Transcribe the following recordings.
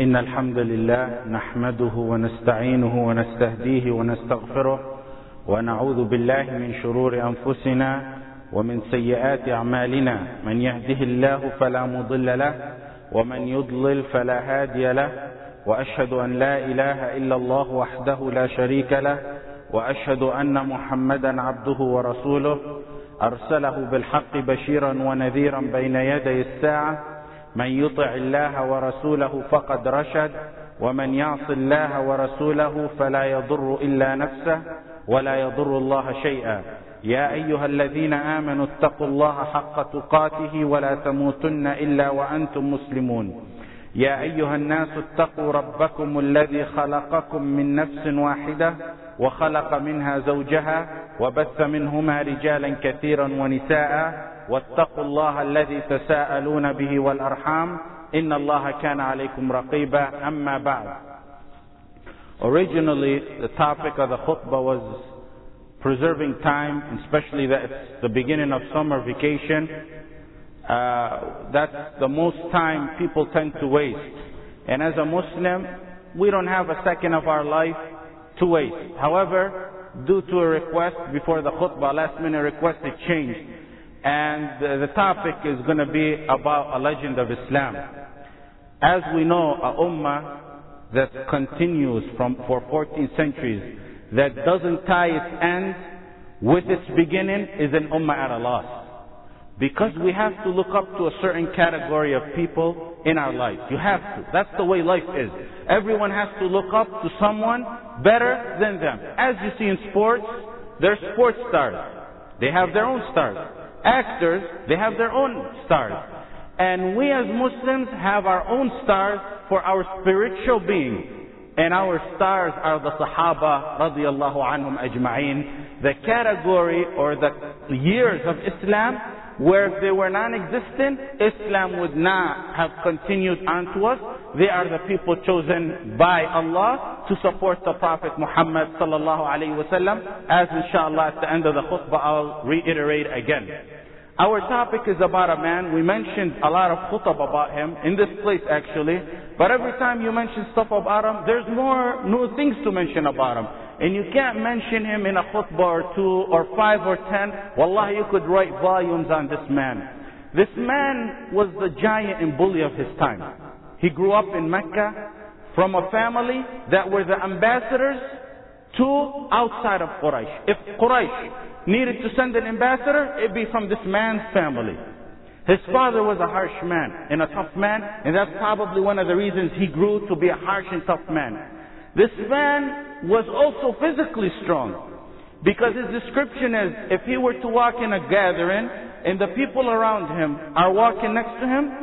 إن الحمد لله نحمده ونستعينه ونستهديه ونستغفره ونعوذ بالله من شرور أنفسنا ومن سيئات أعمالنا. من يهده الله فلا مضل له ومن يضلل فلا هادي له، وأشهد أن لا إله إلا الله وحده لا شريك له، وأشهد أن محمدا عبده ورسوله أرسله بالحق بشيرا ونذيرا بين يدي الساعة. من يطع الله ورسوله فقد رشد، ومن يعص الله ورسوله فلا يضر إلا نفسه ولا يضر الله شيئا. يا أيها الذين آمنوا اتقوا الله حق تقاته ولا تموتن إلا وأنتم مسلمون. يا أيها الناس اتقوا ربكم الذي خلقكم من نفس واحدة وخلق منها زوجها وبث منهما رجالا كثيرا ونساء، واتقوا الله الذي تساءلون به والأرحام إن الله كان عليكم رقيبا. أما بعد. Originally, the topic of the khutbah was preserving time, especially that it's the beginning of summer vacation. That's the most time people tend to waste. And as a Muslim, we don't have a second of our life to waste. However, due to a request before the khutbah, last minute request, it changed. And the topic is going to be about a legend of Islam. As we know, a ummah that continues for 14 centuries, that doesn't tie its end with its beginning, is an ummah at a loss. Because we have to look up to a certain category of people in our life. You have to. That's the way life is. Everyone has to look up to someone better than them. As you see in sports, they're sports stars. They have their own stars. Actors, they have their own stars. And we as Muslims have our own stars for our spiritual being. And our stars are the Sahaba radiyallahu anhum ajma'in. The category or the years of Islam where if they were non-existent, Islam would not have continued on to us. They are the people chosen by Allah to support the Prophet Muhammad sallallahu alayhi wa sallam. As inshallah at the end of the khutbah I'll reiterate again. Our topic is about a man. We mentioned a lot of khutab about him in this place actually. But every time you mention stuff about him, there's more new things to mention about him. And you can't mention him in a khutbah or 2 or 5 or 10. Wallahi, you could write volumes on this man. This man was the giant and bully of his time. He grew up in Mecca from a family that were the ambassadors to outside of Quraysh. If Quraysh needed to send an ambassador, it'd be from this man's family. His father was a harsh man and a tough man, and that's probably one of the reasons he grew to be a harsh and tough man. This man was also physically strong, because his description is, if he were to walk in a gathering and the people around him are walking next to him,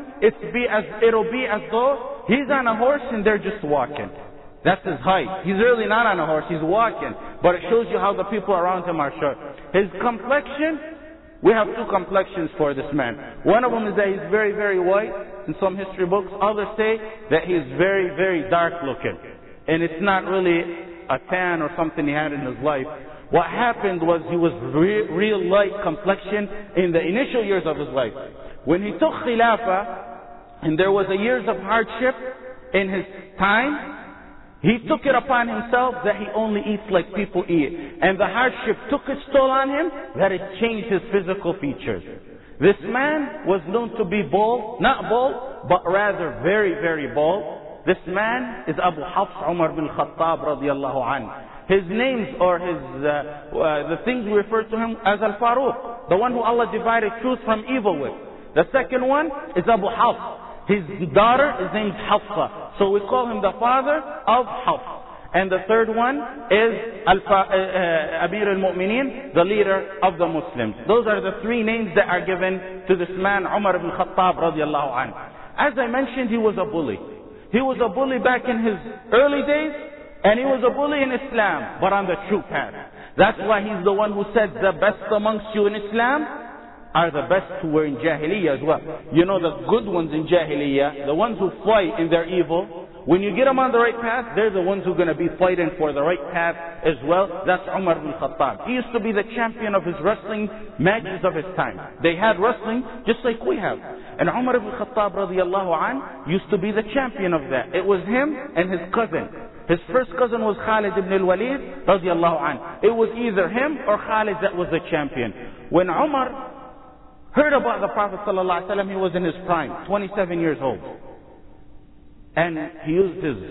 it'll be as though he's on a horse and they're just walking. That's his height. He's really not on a horse, he's walking. But it shows you how the people around him are short. His complexion, we have 2 complexions for this man. One of them is that he's very, very white in some history books. Others say that he's very, very dark looking. And it's not really a tan or something he had in his life. What happened was he was real light complexion in the initial years of his life. When he took Khilafah, and there was a years of hardship in his time, he took it upon himself that he only eats like people eat. And the hardship took its toll on him that it changed his physical features. This man was known to be bold, not bold, but rather very, very bold. This man is Abu Hafs Umar bin Khattab radiyallahu anhu. His names or the things we refer to him as Al-Faruq, the one who Allah divided truth from evil with. The second one is Abu Hafs. His daughter is named Hafsa, so we call him the father of Hafs. And the third one is Amir al-Mu'mineen, the leader of the Muslims. Those are the 3 names that are given to this man, Umar ibn Khattab radiyallahu anhu. As I mentioned, he was a bully. He was a bully back in his early days, and he was a bully in Islam, but on the true path. That's why he's the one who said the best amongst you in Islam are the best who were in Jahiliyyah as well. You know, the good ones in Jahiliyyah, the ones who fight in their evil, When you get them on the right path, they're the ones who are going to be fighting for the right path as well. That's Umar ibn Khattab. He used to be the champion of his wrestling matches of his time. They had wrestling just like we have. And Umar ibn Khattab radiallahu an used to be the champion of that. It was him and his cousin. His first cousin was Khalid ibn al-Walid radiallahu an. It was either him or Khalid that was the champion. When Umar heard about the Prophet sallallahu alaihi wasallam, he was in his prime, 27 years old. And he used his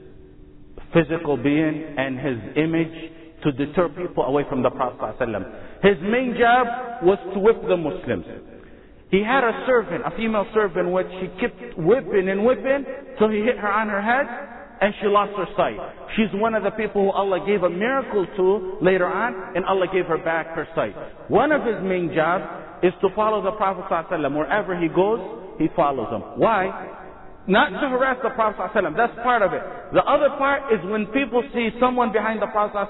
physical being and his image to deter people away from the Prophet ﷺ. His main job was to whip the Muslims. He had a servant, a female servant, which he kept whipping and whipping till he hit her on her head and she lost her sight. She's one of the people who Allah gave a miracle to later on, and Allah gave her back her sight. One of his main jobs is to follow the Prophet ﷺ. Wherever he goes, he follows him. Why? Not to harass the Prophet ﷺ. That's part of it. The other part is when people see someone behind the Prophet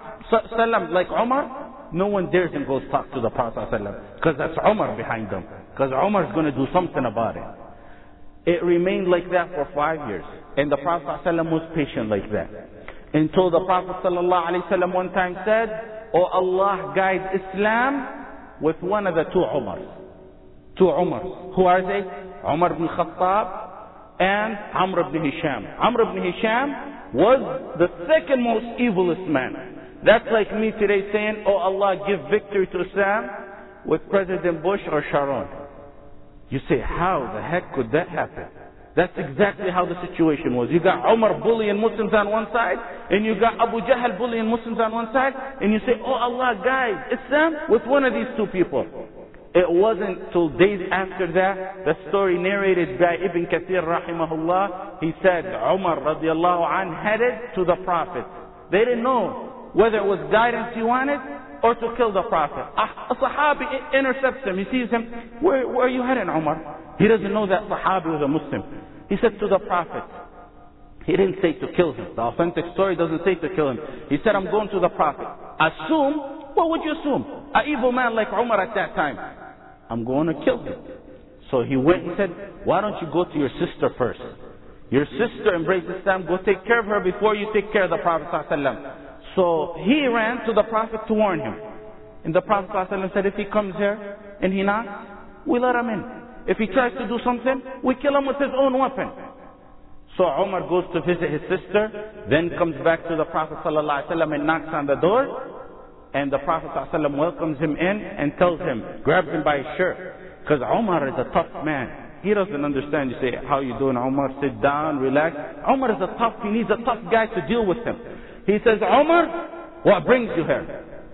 ﷺ, like Umar, no one dares and goes talk to the Prophet ﷺ, because that's Umar behind them. Because Umar's going to do something about it. It remained like that for 5 years. And the Prophet ﷺ was patient like that. Until the Prophet ﷺ one time said, "Oh Allah, guide Islam with one of the two Umars." Two Umars. Who are they? Umar ibn Khattab and Amr ibn Hisham. Amr ibn Hisham was the second most evilest man. That's like me today saying, "Oh Allah, give victory to Islam with President Bush or Sharon." You say, how the heck could that happen? That's exactly how the situation was. You got Umar bullying Muslims on one side, and you got Abu Jahl bullying Muslims on one side, and you say, "Oh Allah, guide Islam with one of these two people." It wasn't till days after that, the story narrated by Ibn Kathir rahimahullah, he said Umar radiallahu an headed to the Prophet. They didn't know whether it was guidance he wanted or to kill the Prophet. A Sahabi intercepts him. He sees him. Where are you heading, Umar? He doesn't know that Sahabi was a Muslim. He said to the Prophet. He didn't say to kill him. The authentic story doesn't say to kill him. He said, "I'm going to the Prophet." Assume, what would you assume? An evil man like Umar at that time. I'm going to kill him. So he went and said, "Why don't you go to your sister first? Your sister embraced Islam. Go take care of her before you take care of the Prophet ﷺ." So he ran to the Prophet to warn him. And the Prophet ﷺ said, "If he comes here and he knocks, we let him in. If he tries to do something, we kill him with his own weapon." So Umar goes to visit his sister, then comes back to the Prophet ﷺ and knocks on the door. And the Prophet ﷺ welcomes him in and tells him, grabs him by his shirt. Because Umar is a tough man. He doesn't understand. You say, "How you doing, Umar? Sit down, relax." Umar is he needs a tough guy to deal with him. He says, "Umar, what brings you here?"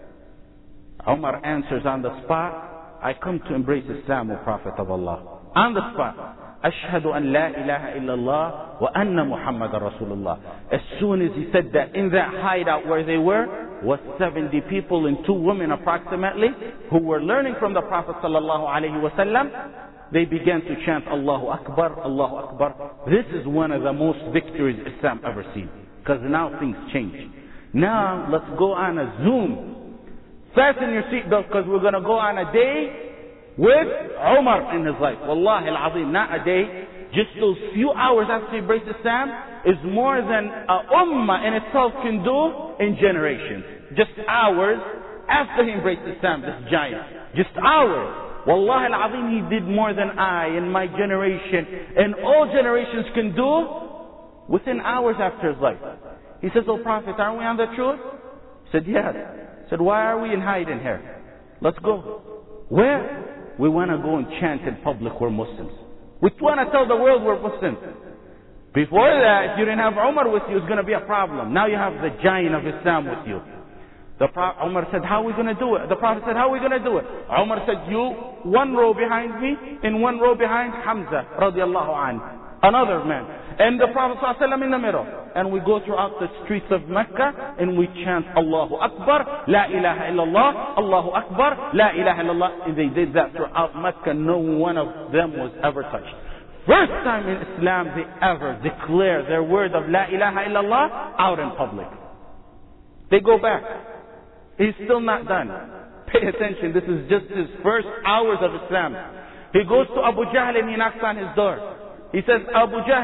Umar answers on the spot, "I come to embrace Islam, O Prophet of Allah." On the spot. "Ashhadu an la ilaha illallah wa anna Muhammadan Rasulullah." As soon as he said that, in that hideout where they were, was 70 people and 2 women approximately, who were learning from the Prophet sallallahu alaihi wasallam. They began to chant, "Allahu Akbar, Allahu Akbar." This is one of the most victories Islam ever seen. Because now things change. Now let's go on a Zoom. Fasten your seatbelt, because we're going to go on a day with Umar in his life. Wallahi al-Azim, not a day. Just those few hours after he embraced Islam is more than a ummah in itself can do in generations. Just hours after he embraced Islam, this giant. Just hours. Wallahi al-Azim, he did more than I and my generation and all generations can do within hours after his life. He says, "Oh Prophet, aren't we on the truth?" He said, "Yes." He said, "Why are we in hiding here? Let's go." "Where?" "We want to go and chant in public, we're Muslims. We want to tell the world we're Muslims." Before that, if you didn't have Umar with you, it's going to be a problem. Now you have the giant of Islam with you. Umar said, "How are we going to do it?" The Prophet said, "How are we going to do it?" Umar said, "You, 1 row behind me, and 1 row behind Hamza, radiallahu anhu, another man. And the Prophet ﷺ in the middle. And we go throughout the streets of Mecca, and we chant, Allahu Akbar, La ilaha illallah, Allahu Akbar, La ilaha illallah." And they did that throughout Mecca. No one of them was ever touched. First time in Islam they ever declare their word of La ilaha illallah out in public. They go back. He's still not done. Pay attention, this is just his first hours of Islam. He goes to Abu Jahl and he knocks on his door. He says, "Abu Jahl,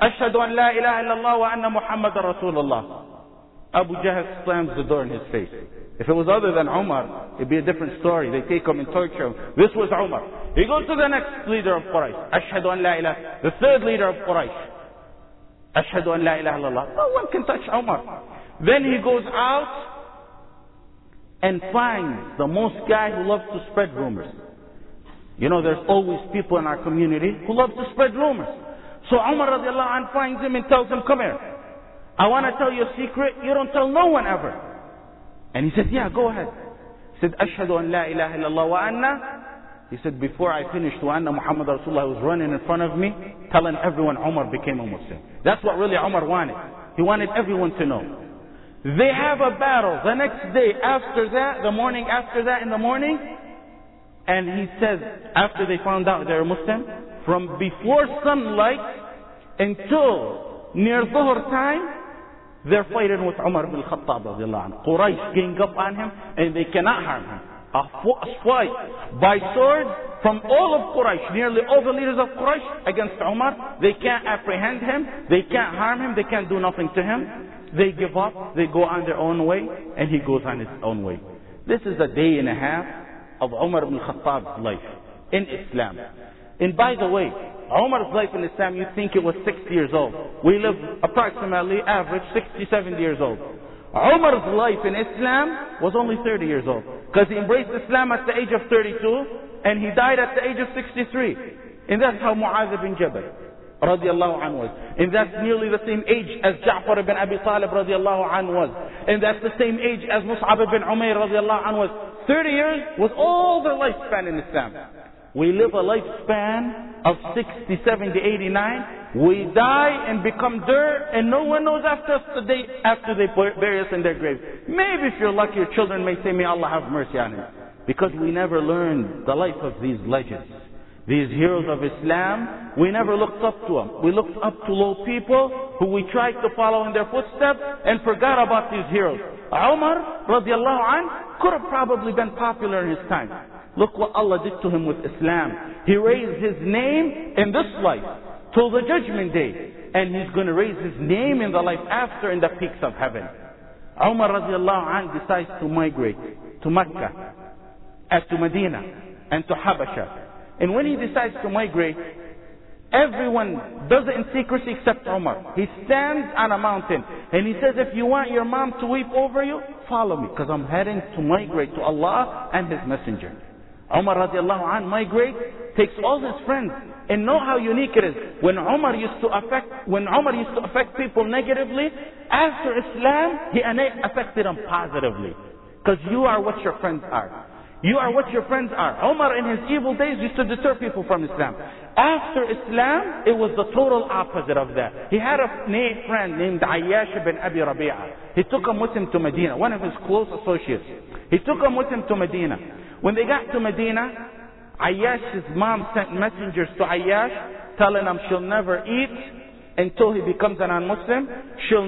Ashhadu an la ilaha illallah wa anna Muhammadan Rasulullah. Abu Jahl slams the door in his face. If it was other than Umar, it'd be a different story. They take him and torture him. This was Umar. He goes to the next leader of Quraysh. Ashhadu an la ilaha. The third leader of Quraysh. Ashhadu an la ilaha illallah. No one can touch Umar. Then he goes out and finds the most guy who loves to spread rumors. You know, there's always people in our community who love to spread rumors. So Umar radiallahu anh finds him and tells him, come here. I want to tell you a secret. You don't tell no one ever. And he said, yeah, go ahead. He said, Ashhadu an la ilaha illallah wa anna. He said, before I finished wa anna Muhammad Rasulullah, was running in front of me, telling everyone Umar became a Muslim. That's what really Umar wanted. He wanted everyone to know. They have a battle the next day after that, the morning after that in the morning. And he says, after they found out they're Muslim, from before sunlight until near Dhuhr time, they're fighting with Umar ibn al-Khattab radiallahu anhu. Quraysh gang up on him and they cannot harm him. A fight by sword from all of Quraysh, nearly all the leaders of Quraysh against Umar. They can't apprehend him, they can't harm him, they can't do nothing to him. They give up, they go on their own way, and he goes on his own way. This is a day and a half of Umar ibn al-Khattab's life in Islam. And by the way, Umar's life in Islam, you think it was 60 years old. We live approximately average 60, 70 years old. Umar's life in Islam was only 30 years old. Because he embraced Islam at the age of 32 and he died at the age of 63. And that's how Mu'adh bin Jabal radiallahu anhu was. And that's nearly the same age as Ja'far ibn Abi Talib radiallahu anhu was. And that's the same age as Mus'ab ibn Umayr radiallahu anhu was. 30 years was all their lifespan in Islam. We live a lifespan of 60, 70, 89. We die and become dirt, and no one knows after us the day after they bury us in their grave. Maybe if you're lucky, your children may say, may Allah have mercy on him. Because we never learned the life of these legends. These heroes of Islam, we never looked up to them. We looked up to low people who we tried to follow in their footsteps and forgot about these heroes. Umar, radiallahu anh, could have probably been popular in his time. Look what Allah did to him with Islam. He raised his name in this life till the judgment day. And he's going to raise his name in the life after in the peaks of heaven. Umar radiallahu anh decides to migrate to Mecca, and to Medina, and to Habasha. And when he decides to migrate, everyone does it in secrecy except Umar. He stands on a mountain and he says, if you want your mom to weep over you, follow me, because I'm heading to migrate to Allah and His Messenger. Umar radiallahu anh migrates, takes all his friends, and know how unique it is. When Umar used to affect people negatively, after Islam, he affected them positively. Because you are what your friends are. You are what your friends are. Umar in his evil days used to deter people from Islam. After Islam, it was the total opposite of that. He had a friend named Ayyash ibn Abi Rabi'ah. He took him with him to Medina, one of his close associates. He took him with him to Medina. When they got to Medina, Ayyash's mom sent messengers to Ayyash telling him she'll never eat until he becomes a non-Muslim. She'll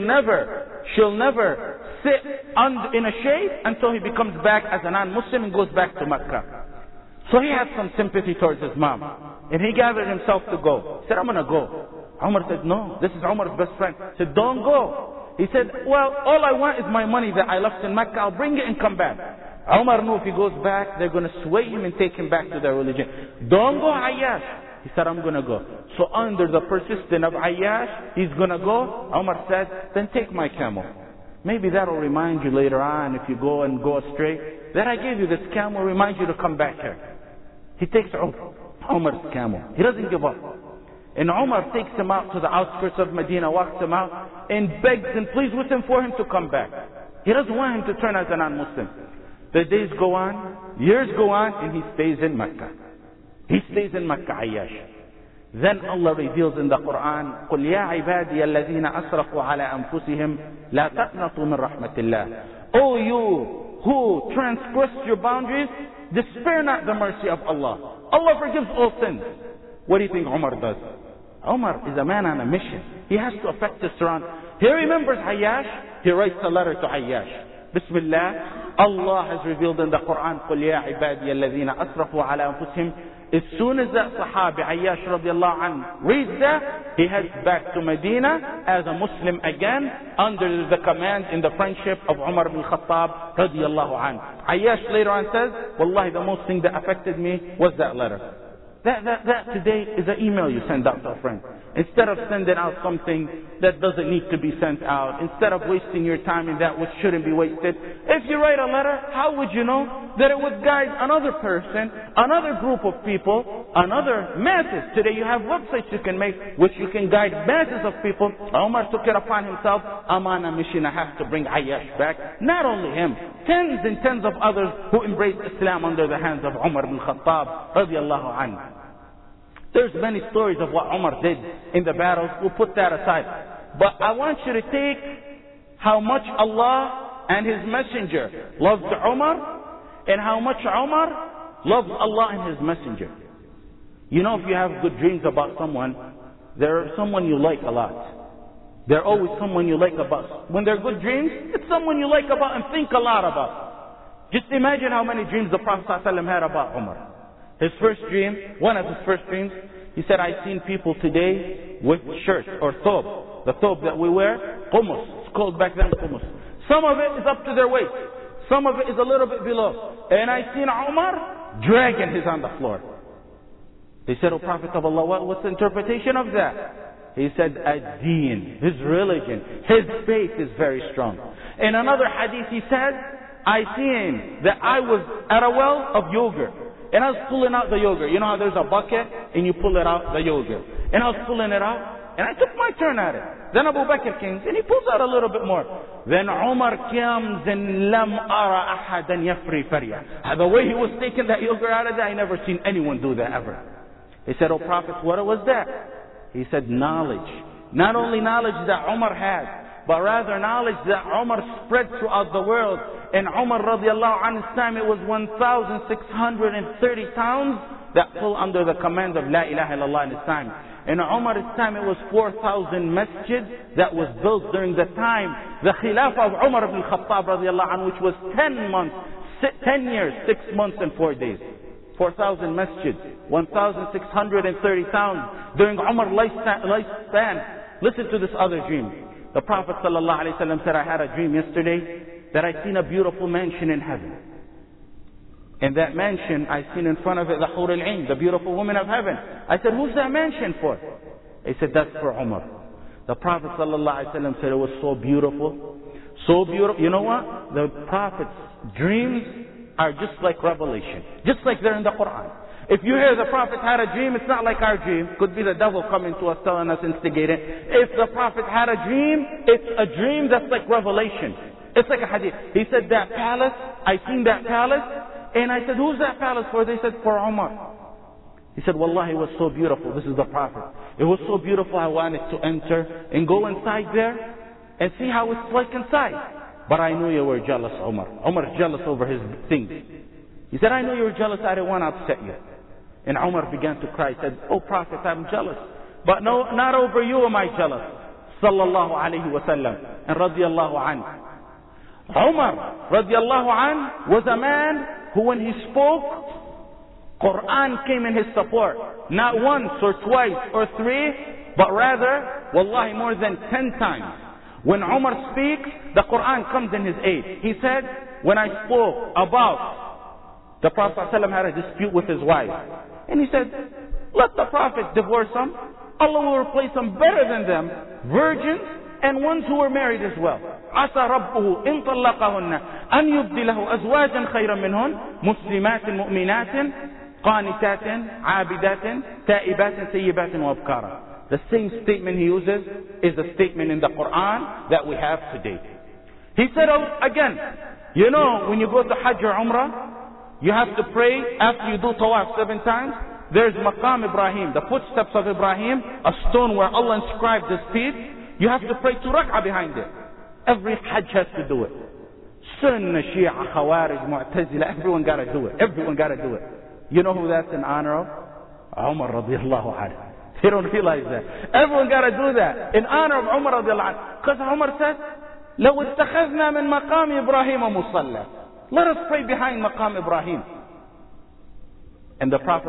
never sit in a shade until he becomes back as a non-Muslim and goes back to Mecca. So he had some sympathy towards his mom. And he gathered himself to go. He said, I'm going to go. Umar said, no, this is Umar's best friend. He said, don't go. He said, well, all I want is my money that I left in Mecca. I'll bring it and come back. Umar knew if he goes back, they're going to sway him and take him back to their religion. Don't go, Ayyash. He said, I'm going to go. So under the persistence of Ayyash, he's going to go. Umar said, then take my camel. Maybe that'll remind you later on if you go and go astray, that I gave you this camel, remind you to come back here. He takes Umar's camel. He doesn't give up. And Umar takes him out to the outskirts of Medina, walks him out, and begs and pleads with him for him to come back. He doesn't want him to turn as a non-Muslim. The days go on, years go on, and he stays in Mecca. He stays in Mecca, Ayyash. Then Allah reveals in the Quran, قُلْ يَا عِبَادِيَ الَّذِينَ أَسْرَفُوا عَلَىٰ أَنفُسِهِمْ لَا تَقْنَطُوا مِنْ رَحْمَةِ اللَّهِ. O you who transgressed your boundaries, despair not the mercy of Allah. Allah forgives all sins. What do you think Umar does? Umar is a man on a mission. He has to affect his surroundings. He remembers Ayyash. He writes a letter to Ayyash. Bismillah. Allah has revealed in the Quran, قُلْ يَا عِبَادِيَ الَّذِينَ أَسْرَفُوا عَلَىٰ أَنفُسِهِمْ As soon as that Sahabi, Ayyash radiallahu anhu, reads that, he heads back to Medina as a Muslim again, under the command in the friendship of Umar ibn Khattab radiallahu anhu. Ayyash later on says, Wallahi, the most thing that affected me was that letter. That today is an email you send out to a friend. Instead of sending out something that doesn't need to be sent out, instead of wasting your time in that which shouldn't be wasted, if you write a letter, how would you know that it would guide another person, another group of people, another masses? Today you have websites you can make which you can guide masses of people. Umar took it upon himself, Amana mission, I have to bring Ayyash back. Not only him, tens and tens of others who embraced Islam under the hands of Umar ibn Khattab radiallahu anhu. There's many stories of what Umar did in the battles. We'll put that aside. But I want you to take how much Allah and His Messenger loved Umar, and how much Umar loves Allah and His Messenger. You know, if you have good dreams about someone, they're someone you like a lot. They're always someone you like about. When they're good dreams, it's someone you like about and think a lot about. Just imagine how many dreams the Prophet ﷺ had about Umar. His first dream, one of his first dreams, he said, I've seen people today with shirts or thob. The thob that we wear, qumus. It's called back then qumus. Some of it is up to their waist. Some of it is a little bit below. And I've seen Umar dragging his on the floor. They said, O Prophet of Allah, what's the interpretation of that? He said, ad-deen, his religion, his faith is very strong. In another hadith he said, I seen that I was at a well of yogurt. And I was pulling out the yogurt. You know how there's a bucket and you pull it out, the yogurt. And I was pulling it out and I took my turn at it. Then Abu Bakr comes and he pulls out a little bit more. Then Umar comes and lam ara ahadan yafri farya. The way he was taking that yogurt out of that, I never seen anyone do that ever. He said, O Prophet, what was that? He said, knowledge. Not only knowledge that Umar had, but rather knowledge that Umar spread throughout the world. In Umar radiallahu anhu's time, it was 1,630 towns that fell under the command of La ilaha illallah in his time. In Umar's time, it was 4,000 masjid that was built during the time, the Khilafah of Umar ibn Khattab radiallahu anhu, which was 10 months, 10 years, 6 months and 4 days. 4,000 masjid, 1,630 towns during Umar's lifespan. Listen to this other dream. The Prophet ﷺ said, I had a dream yesterday that I seen a beautiful mansion in heaven. And that mansion, I seen in front of it the Hur al-Ain, the beautiful woman of heaven. I said, who's that mansion for? He said, that's for Umar. The Prophet ﷺ said, it was so beautiful. So beautiful. You know what? The Prophet's dreams are just like revelation. Just like they're in the Quran. If you hear the Prophet had a dream, it's not like our dream. Could be the devil coming to us, telling us, instigating. If the Prophet had a dream, it's a dream that's like revelation. It's like a hadith. He said, that palace, I seen that palace. And I said, who's that palace for? They said, for Umar. He said, Wallahi, it was so beautiful. This is the Prophet. It was so beautiful, I wanted to enter and go inside there and see how it's like inside. But I knew you were jealous, Umar. Umar's jealous over his things. He said, I knew you were jealous. I didn't want to upset you. And Umar began to cry. He said, oh Prophet, I'm jealous. But no, not over you am I jealous. Sallallahu alayhi wa sallam. And radiyallahu anhu. Umar, radiyallahu anhu, was a man who when he spoke, Quran came in his support. Not once or twice or three, but rather, wallahi, more than 10 times. When Umar speaks, the Quran comes in his aid. He said, when I spoke about the Prophet ﷺ had a dispute with his wife. And he said, let the Prophet divorce them. Allah will replace them better than them, virgins and ones who were married as well. عسى ربه إن طلقهن أن يبدله أزواجا خيرا منهن مسلمات مؤمنات قانتات عابدات تائبات سيبات وأبكارا. The same statement he uses is the statement in the Quran that we have today. He said again, you know, when you go to Hajj or Umrah, you have to pray after you do Tawaf 7 times. There's Maqam Ibrahim, the footsteps of Ibrahim, a stone where Allah inscribed his feet. You have to pray 2 rak'ah behind it. Every Hajj has to do it. Sunnah, Shia, Khawarij, Mu'tazila, everyone got to do it. Everyone got to do it. You know who that's in honor of? Umar radiallahu anhu. They don't realize that. Everyone got to do that in honor of Umar radiallahu anhu. Because Umar said, لو اتخذنا من مقام إبراهيم مصلى. Let us pray behind Maqam Ibrahim. And the Prophet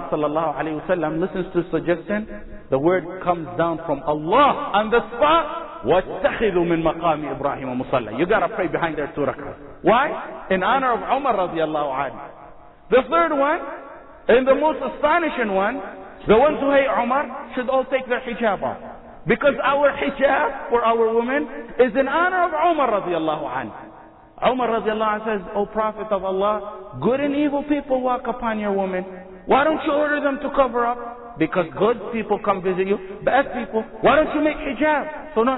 ﷺ listens to suggestion. The word comes down from Allah on the spot. وَاتَّخِذُوا مِن مَقَامِ إِبْرَاهِيمَ مُصَلَّى. You gotta pray behind their 2 rak'ahs. Why? In honor of Umar radiallahu anhu. The third one, and the most astonishing one, the ones who hate Umar should all take their hijab off. Because our hijab for our women is in honor of Umar radiallahu anhu. Umar radiallahu anhu says, O Prophet of Allah, good and evil people walk upon your women. Why don't you order them to cover up? Because good people come visit you, bad people, why don't you make hijab? So no.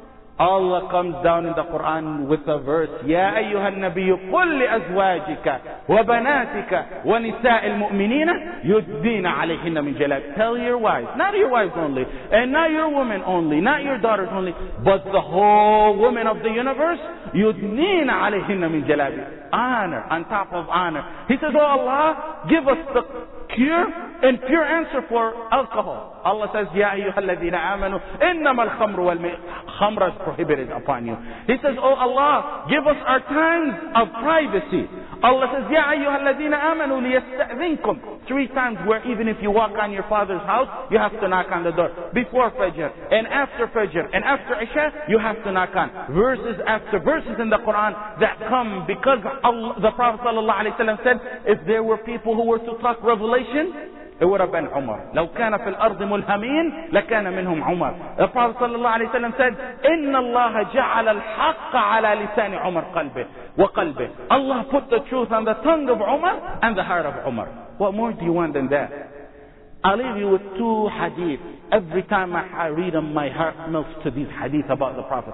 Allah comes down in the Quran with a verse, يا أيها النبي قل لأزواجك وبناتك ونساء المؤمنين يدين عليهن من جلاب. Tell your wives, not your wives only, and not your women only, not your daughters only, but the whole women of the universe, يدين عليهن من جلاب. Honor on top of honor. He says, oh Allah, give us the cure and pure answer for alcohol. Allah says, يا أيها الذين آمنوا إنما الخمر والميسر. Khamr is prohibited upon you. He says, oh Allah, give us our times of privacy. Allah says, يا أيها الذين آمنوا ليستأذنكم. 3 times where even if you walk on your father's house, you have to knock on the door. Before Fajr, and after Fajr, and after Isha, you have to knock on. Verses after verses in the Quran that come because Allah, the Prophet ﷺ said, if there were people who were to talk revelation, it would have been Umar. لو كان في الأرض ملهمين لكان منهم عمر. The Prophet ﷺ said, إن الله جعل الحق على لسان عمر قلبه وقلبه. Allah put the truth on the tongue of Umar and the heart of Umar. What more do you want than that? I'll leave you with 2 hadith. Every time I read them, my heart melts to these hadith about the Prophet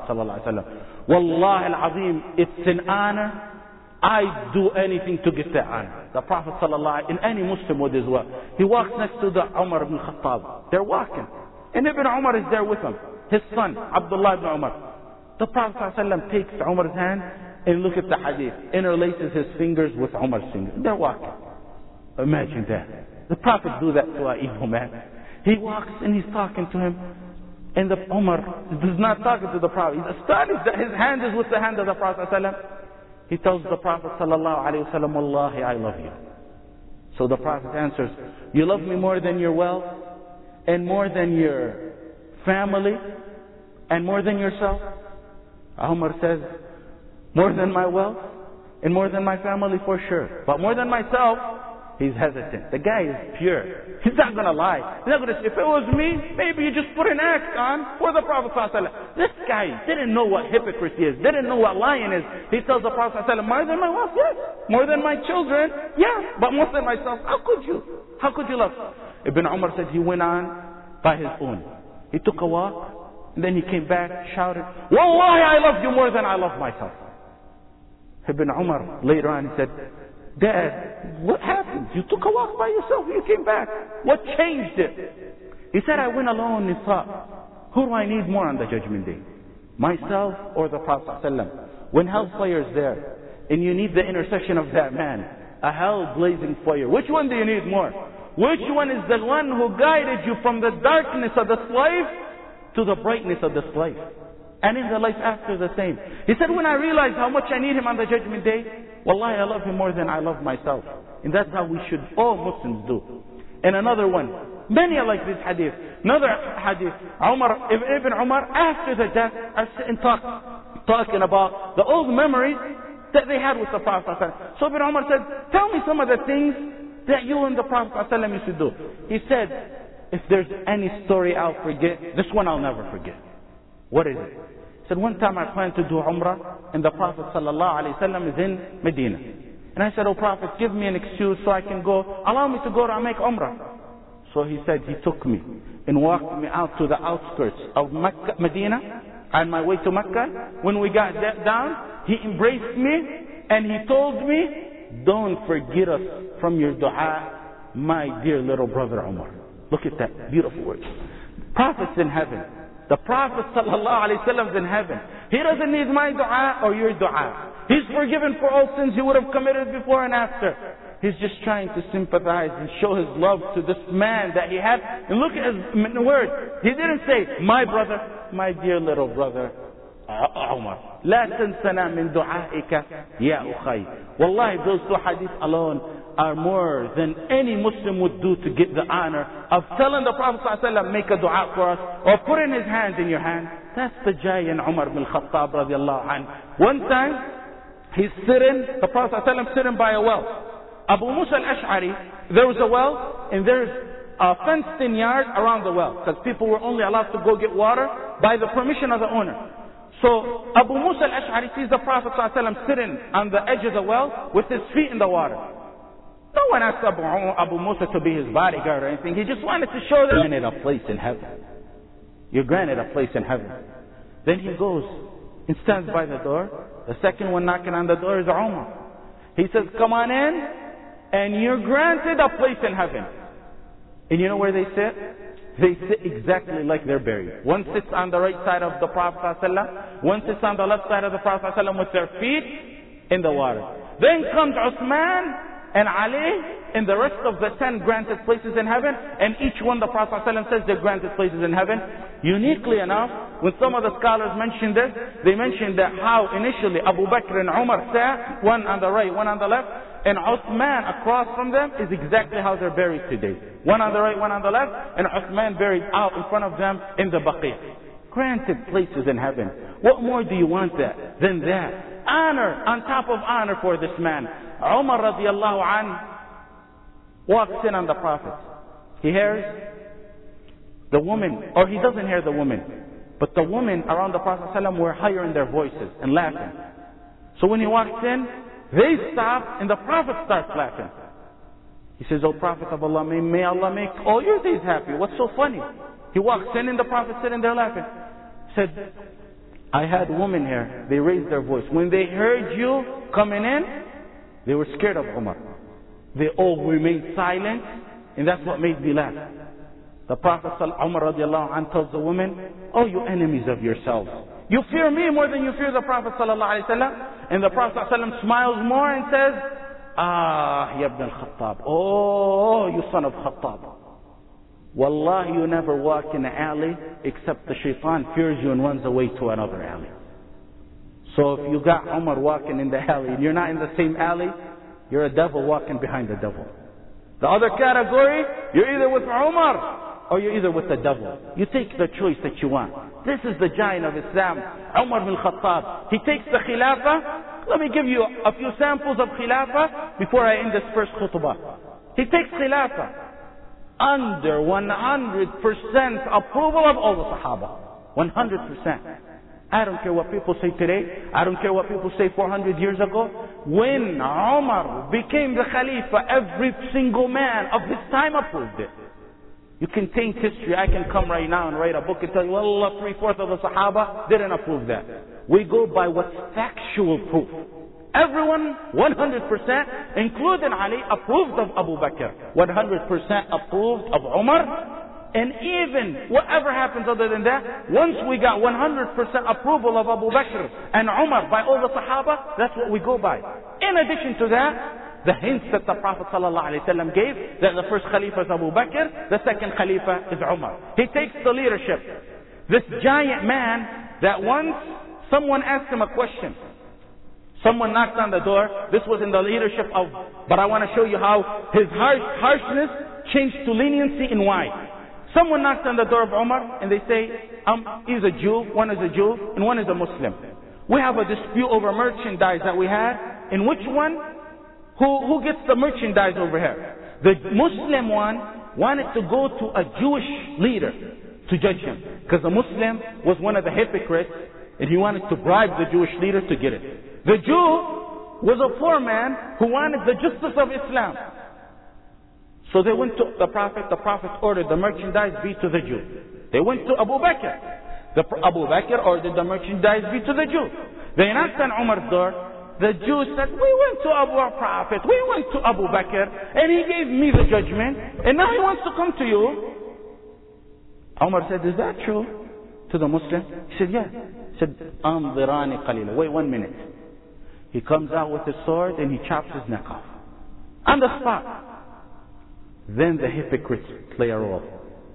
ﷺ. Wallahi al-Azim, it's an honor. I'd do anything to get that honor. The Prophet ﷺ, and any Muslim would as well. He walks next to the Umar ibn Khattab. They're walking. And Ibn Umar is there with him. His son, Abdullah ibn Umar. The Prophet ﷺ takes Umar's hand and look at the hadith. Interlaces his fingers with Umar's fingers. They're walking. Imagine that. The Prophet do that to an evil man. He walks and he's talking to him. And the Umar is not talking to the Prophet. He's astonished that his hand is with the hand of the Prophet ﷺ. He tells the Prophet ﷺ, Wallahi, I love you. So the Prophet answers, you love me more than your wealth, and more than your family, and more than yourself? Umar says, more than my wealth, and more than my family for sure. But more than myself, he's hesitant. The guy is pure. He's not going to lie. He's not going to say, if it was me, maybe you just put an act on for the Prophet ﷺ. This guy didn't know what hypocrisy is, didn't know what lying is. He tells the Prophet ﷺ, more than my wealth? Yes. More than my children? Yeah. But more than myself? How could you? How could you love? Ibn Umar said he went on by his own. He took a walk, and then he came back, shouted, Wallahi, I love you more than I love myself. Ibn Umar later on, he said, Dad, what happened? You took a walk by yourself, you came back. What changed it? He said, I went alone and thought, who do I need more on the judgment day? Myself or the Prophet ﷺ? When hellfire's there, and you need the intercession of that man, a hell blazing fire, which one do you need more? Which one is the one who guided you from the darkness of the slave to the brightness of the slave? And in the life after the same. He said, when I realized how much I need him on the judgment day, wallahi, I love him more than I love myself. And that's how we should, all Muslims do. And another one, many are like this hadith. Another hadith, Ibn Umar, after the death, are sitting talking about the old memories that they had with the Prophet. So Ibn Umar said, tell me some of the things that you and the Prophet used to do. He said, if there's any story I'll forget, this one I'll never forget. What is it? He said, one time I planned to do Umrah, and the Prophet ﷺ is in Medina. And I said, oh Prophet, give me an excuse so I can go, allow me to go to make Umrah. So he said, he took me and walked me out to the outskirts of Medina, on my way to Mecca. When we got down, he embraced me, and he told me, don't forget us from your dua, my dear little brother Umar. Look at that beautiful word. Prophet's in heaven. The Prophet ﷺ is in heaven. He doesn't need my dua or your dua. He's forgiven for all sins he would have committed before and after. He's just trying to sympathize and show his love to this man that he had. And look at his word. He didn't say, my brother, my dear little brother, Umar. لا تنسنا من دعائك يا أخي. Wallahi, those 2 hadith alone are more than any Muslim would do to get the honor of telling the Prophet ﷺ, make a dua for us, or putting his hand in your hand. That's the giant Umar ibn al-Khattab radiallahu anhu. One time, he's sitting, the Prophet ﷺ sitting by a well. Abu Musa al-Ash'ari, there was a well, and there's a fenced-in yard around the well, because people were only allowed to go get water by the permission of the owner. So Abu Musa al-Ash'ari sees the Prophet ﷺ sitting on the edge of the well with his feet in the water. No one asked Abu Musa to be his bodyguard or anything. He just wanted to show them you're granted a place in heaven. You're granted a place in heaven. Then he goes and stands by the door. The second one knocking on the door is Umar. He says, come on in, and you're granted a place in heaven. And you know where they sit? They sit exactly like they're buried. One sits on the right side of the Prophet ﷺ, one sits on the left side of the Prophet ﷺ with their feet in the water. Then comes Uthman and Ali and the rest of the 10 granted places in heaven, and each one the Prophet ﷺ says they're granted places in heaven. Uniquely enough, when some of the scholars mentioned this, they mentioned that how initially Abu Bakr and Umar sat, one on the right, one on the left, and Uthman across from them is exactly how they're buried today. One on the right, one on the left, and Uthman buried out in front of them in the Baqi'. Granted places in heaven. What more do you want than that? Honor on top of honor for this man. Umar radiallahu anhu walks in on the Prophet. He hears the woman, or he doesn't hear the woman, but the women around the Prophet ﷺ were higher in their voices and laughing. So when he walks in, they stop and the Prophet starts laughing. He says, "O Prophet of Allah, may Allah make all your days happy. What's so funny?" He walks in and the Prophet sitting there laughing. Said, "I had women here. They raised their voice. When they heard you coming in, they were scared of Umar. They all remained silent, and that's what made me laugh." The Prophet Umar radiallahu anhu tells the women, "Oh, you enemies of yourselves. You fear me more than you fear the Prophet sallallahu alaihi wasallam." And the Prophet sallallahu alaihi wasallam smiles more and says, "Ah, ya ibn al-Khattab. Oh, you son of Khattab. Wallahi, you never walk in an alley except the shaitan fears you and runs away to another alley. So if you got Umar walking in the alley and you're not in the same alley, you're a devil walking behind the devil. The other category, you're either with Umar or you're either with the devil. You take the choice that you want." This is the giant of Islam, Umar bin Khattab. He takes the Khilafah. Let me give you a few samples of Khilafah before I end this first khutbah. He takes Khilafah under 100% approval of all the Sahaba. 100%. I don't care what people say today. I don't care what people say 400 years ago. When Umar became the Khalifa, every single man of his time approved it. You can taint history. I can come right now and write a book and tell you, well, 3/4 of the Sahaba didn't approve that. We go by what's factual proof. Everyone, 100%, including Ali, approved of Abu Bakr. 100% approved of Umar. And even whatever happens other than that, once we got 100% approval of Abu Bakr and Umar by all the Sahaba, that's what we go by. In addition to that, the hints that the Prophet ﷺ gave, that the first Khalifa is Abu Bakr, the second Khalifa is Umar. He takes the leadership. This giant man that once someone asked him a question. Someone knocked on the door. This was in the leadership of, but I want to show you how his harshness changed to leniency and why. Someone knocked on the door of Umar and they say, he's a Jew, one is a Jew, and one is a Muslim. We have a dispute over merchandise that we had, and which one? Who gets the merchandise over here? The Muslim one wanted to go to a Jewish leader to judge him, because the Muslim was one of the hypocrites, and he wanted to bribe the Jewish leader to get it. The Jew was a poor man who wanted the justice of Islam. So they went to the Prophet. The Prophet ordered the merchandise be to the Jew. They went to Abu Bakr. Abu Bakr ordered the merchandise be to the Jew. They knocked on Umar's door. The Jew said, we went to Abu Prophet, we went to Abu Bakr, and he gave me the judgment, and now he wants to come to you. Umar said, is that true? To the Muslim. He said, yeah. He said, Anzirani qalila. Wait 1 minute. He comes out with his sword and he chops his neck off. On the spot. Then the hypocrites play a role.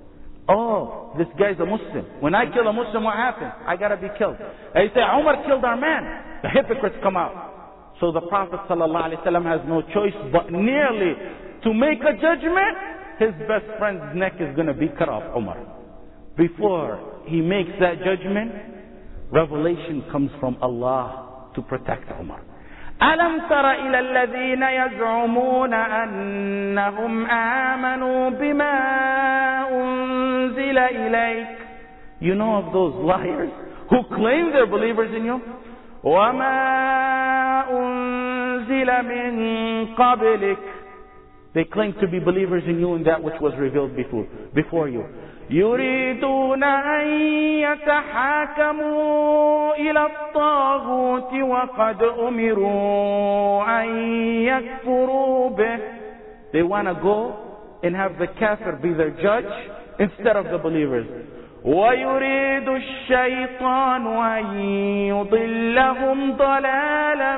Oh, this guy's a Muslim. When I kill a Muslim, what happens? I gotta be killed. They say, Umar killed our man. The hypocrites come out. So the Prophet ﷺ has no choice but nearly to make a judgment. His best friend's neck is going to be cut off, Umar. Before he makes that judgment, revelation comes from Allah to protect Umar. أَلَمْ تَرَ إِلَى الَّذِينَ يَزْعُمُونَ أَنَّهُمْ آمَنُوا بِمَا أُنزِلَ إِلَيْكَ. You know of those liars who claim they're believers in you? وَمَا أُنزِلَ مِن قَبْلِكَ. They claim to be believers in you and that which was revealed before you. يريدون أن يتحاكموا إلى الطاغوت وقد أمروا أن يكفروا به. They want to go and have the kafir be their judge instead of the believers. ويريد الشيطان أن يضلهم ضلالا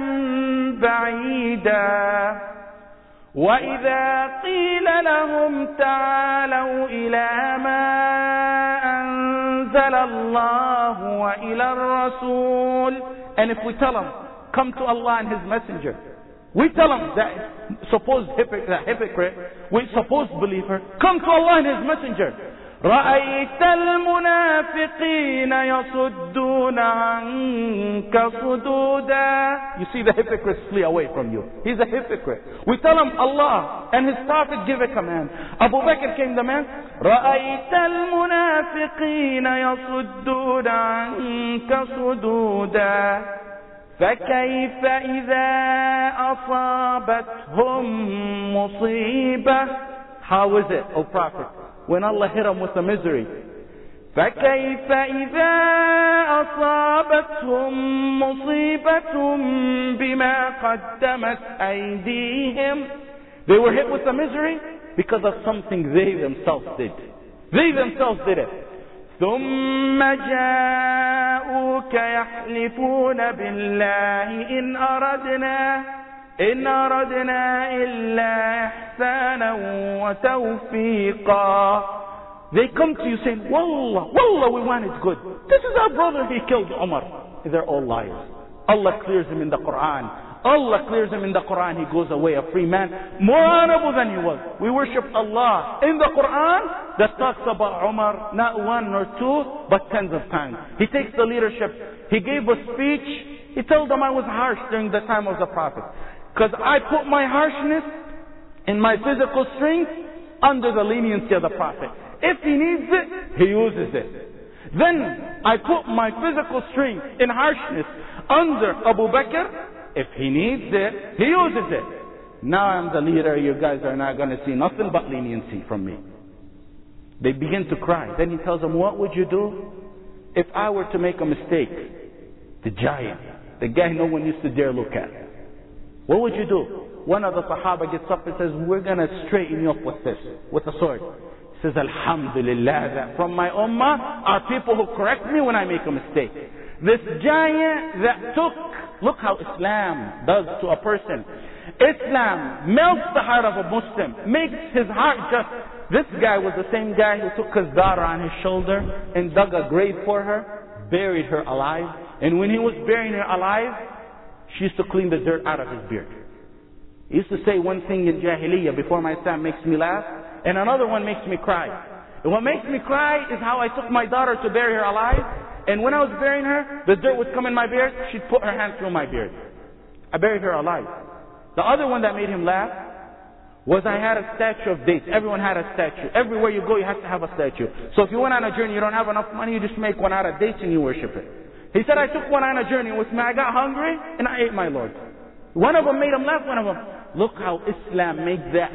بعيدا. وَإِذَا قِيلَ لَهُمْ تَعَالَوْا إِلَى مَا أَنزَلَ اللَّهُ وَإِلَى الرَّسُولِ. And if we tell them, come to Allah and His Messenger, we tell them, that supposed hypocrite, we supposed believer, come to Allah and His Messenger. رَأَيْتَ الْمُنَافِقِينَ يَصُدُّونَ عَنْكَ صُدُودًا. You see the hypocrites flee away from you. He's a hypocrite. We tell him Allah and His Prophet give a command. Abu Bakr came the man. رَأَيْتَ الْمُنَافِقِينَ يَصُدُّونَ عَنْكَ صُدُودًا. فَكَيْفَ إِذَا أَصَابَتْهُمْ مُصِيبَةٌ. How is it, O Prophet, when Allah hit them with the misery? فَكَيْفَ إِذَا أَصَابَتْهُمْ مُصِيبَةٌ بِمَا قَدَّمَتْ أَيْدِيهِمْ. They were hit with the misery because of something they themselves did. They themselves did it. ثُمَّ جَاءُوكَ يَحْلِفُونَ بِاللَّهِ إِنْ أَرَدْنَا إِلَّا إِحْسَانًا وَتَوْفِيقًا. They come to you saying, Wallah, Wallah, we want it good. This is our brother, he killed Umar. They're all liars. Allah clears him in the Quran. Allah clears him in the Quran. He goes away a free man, more honorable than he was. We worship Allah in the Quran that talks about Umar, not one nor two, but tens of times. He takes the leadership. He gave a speech. He told them I was harsh during the time of the Prophet, because I put my harshness and my physical strength under the leniency of the Prophet. If he needs it, he uses it. Then I put my physical strength and harshness under Abu Bakr. If he needs it, he uses it. Now I'm the leader, you guys are not going to see nothing but leniency from me. They begin to cry. Then he tells them, what would you do if I were to make a mistake? The giant, the guy no one used to dare look at. What would you do? One of the Sahaba gets up and says, we're going to straighten you up with this, with a sword. He says, Alhamdulillah, that from my ummah are people who correct me when I make a mistake. This giant that took, look how Islam does to a person. Islam melts the heart of a Muslim, makes his heart just. This guy was the same guy who took his daughter on his shoulder and dug a grave for her, buried her alive. And when he was burying her alive, she used to clean the dirt out of his beard. He used to say one thing in Jahiliyyah before my Islam makes me laugh, and another one makes me cry. And what makes me cry is how I took my daughter to bury her alive, and when I was burying her, the dirt would come in my beard, she'd put her hand through my beard. I buried her alive. The other one that made him laugh was I had a statue of dates. Everyone had a statue. Everywhere you go, you have to have a statue. So if you went on a journey, you don't have enough money, you just make one out of dates and you worship it. He said, I took one on a journey with me. I got hungry and I ate my Lord. One of them made him laugh, one of them. Look how Islam made that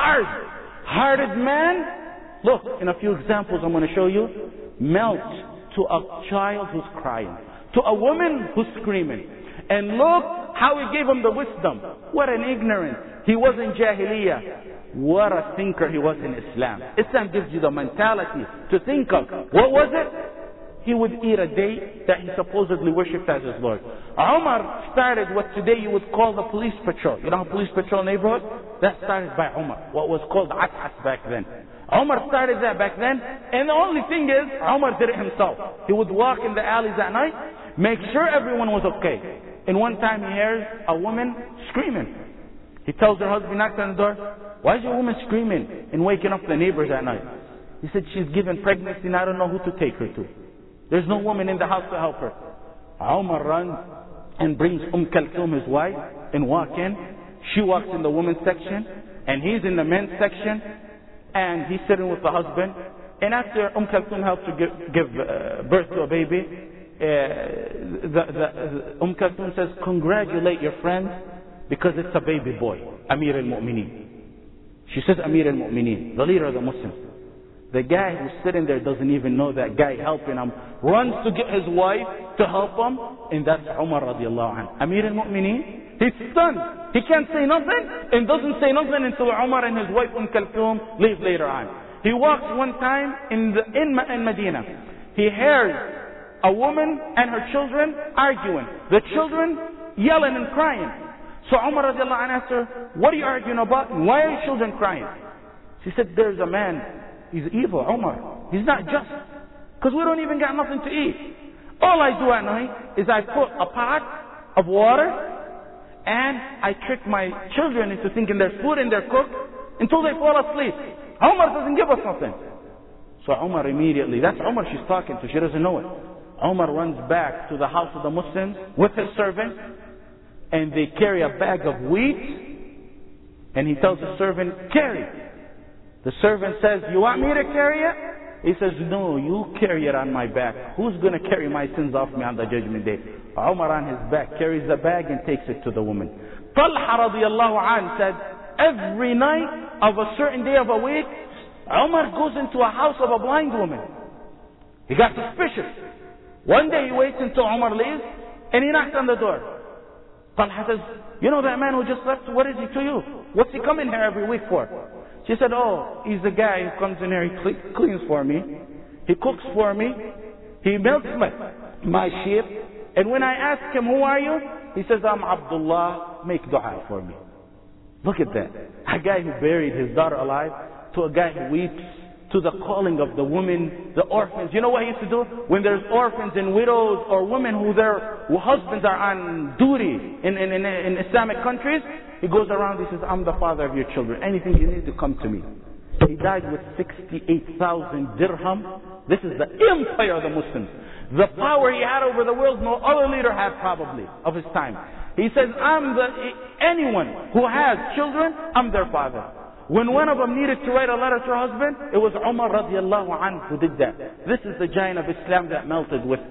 hard-hearted man. Look, in a few examples I'm going to show you. Melt to a child who's crying. To a woman who's screaming. And look how he gave him the wisdom. What an ignorance. He was in Jahiliyyah. What a thinker he was in Islam. Islam gives you the mentality to think of. What was it? He would eat a date that he supposedly worshipped as his Lord. Umar started what today you would call the police patrol. You know how police patrol neighborhood? That started by Umar. What was called As'as back then. Umar started that back then. And the only thing is, Umar did it himself. He would walk in the alleys at night, make sure everyone was okay. And one time he hears a woman screaming. He tells her husband, knocks on the door, why is your woman screaming and waking up the neighbors at night? He said, she's given pregnancy and I don't know who to take her to. There's no woman in the house to help her. Umar runs and brings Kulthum, his wife, and walk in. She walks in the women's section, and he's in the men's section, and he's sitting with the husband. And after Kulthum helps to give birth to a baby, Kulthum says, congratulate your friend because it's a baby boy, Amir al-Mu'mineen. She says, Amir al-Mu'mineen, the leader of the Muslims. The guy who's sitting there doesn't even know that guy helping him, runs to get his wife to help him, and that's Umar radiallahu anhu. Amir al-Mu'mineen, he's stunned. He can't say nothing, and doesn't say nothing until Umar and his wife Kulthum leave later on. He walks one time in Medina. He hears a woman and her children arguing. The children yelling and crying. So Umar radiallahu anhu asked her, what are you arguing about? Why are your children crying? She said, there's a man. He's evil, Umar. He's not just. Because we don't even got nothing to eat. All I do at night is I put a pot of water and I trick my children into thinking there's food and they're cooked until they fall asleep. Umar doesn't give us nothing. So Umar immediately, that's Umar she's talking to, she doesn't know it. Umar runs back to the house of the Muslims with his servant, and they carry a bag of wheat, and he tells the servant, carry. The servant says, you want me to carry it? He says, no, you carry it on my back. Who's going to carry my sins off me on the judgment day? Umar on his back carries the bag and takes it to the woman. Talha radiallahu anh said, every night of a certain day of a week, Umar goes into a house of a blind woman. He got suspicious. One day he waits until Umar leaves, and he knocks on the door. Talha says, you know that man who just left, what is he to you? What's he coming here every week for? She said, oh, he's the guy who comes in here, he cleans for me, he cooks for me, he milks my sheep, and when I ask him, who are you? He says, I'm Abdullah, make dua for me. Look at that. A guy who buried his daughter alive, to a guy who weeps, to the calling of the women, the orphans. You know what he used to do? When there's orphans and widows or women who their husbands are on duty in Islamic countries, he goes around, he says, I'm the father of your children. Anything you need to come to me. He died with 68,000 dirham. This is the empire of the Muslims. The power he had over the world, no other leader had probably of his time. He says, anyone who has children, I'm their father. When one of them needed to write a letter to her husband, it was Umar radiallahu anhu who did that. This is the giant of Islam that melted with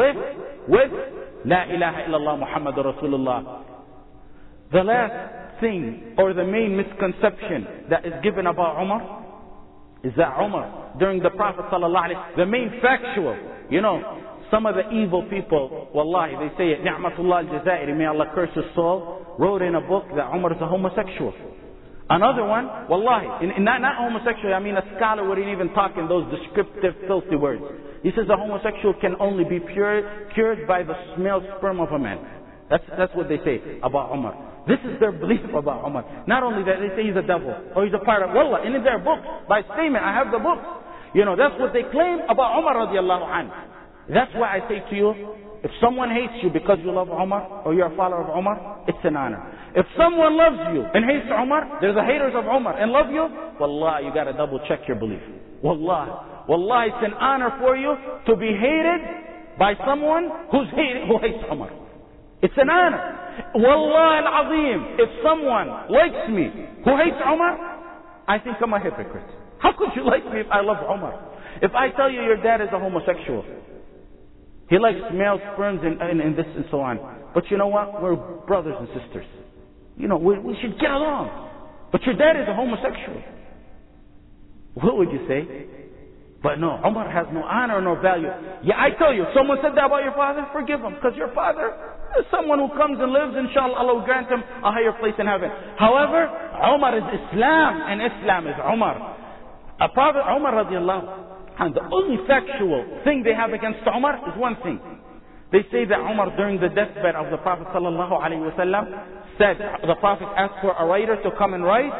La ilaha illallah Muhammadur Rasulullah. The last thing, or the main misconception that is given about Umar, is that Umar, during the Prophet sallallahu alaihi wasallam, the main factual, some of the evil people, wallahi, they say it, Ni'matullah al-Jazairi, may Allah curse his soul, wrote in a book that Umar is a homosexual. Another one, wallahi, not homosexual, I mean a scholar wouldn't even talk in those descriptive, filthy words. He says a homosexual can only be cured by the male sperm of a man. That's what they say about Umar. This is their belief about Umar. Not only that, they say he's a devil, or he's a pirate. Wallah, in their books, by statement, I have the books. That's what they claim about Umar radiallahu anhu. That's why I say to you, if someone hates you because you love Umar, or you're a follower of Umar, it's an honor. If someone loves you and hates Umar, there's the haters of Umar and love you, wallah, you gotta double check your belief. Wallah, it's an honor for you to be hated by someone who hates Umar. It's an honor. Wallah al-azim, if someone likes me who hates Umar, I think I'm a hypocrite. How could you like me if I love Umar? If I tell you your dad is a homosexual, he likes male sperms and this and so on. But you know what? We're brothers and sisters. We should get along. But your dad is a homosexual. What would you say? But no, Umar has no honor, no value. Yeah, I tell you, someone said that about your father, forgive him. Because your father is someone who comes and lives, inshallah, Allah will grant him a higher place in heaven. However, Umar is Islam, and Islam is Umar. A Prophet Umar radiallahu, and the only factual thing they have against Umar is one thing. They say that Umar, during the deathbed of the Prophet sallallahu alaihi wasallam, said, the Prophet asked for a writer to come and write,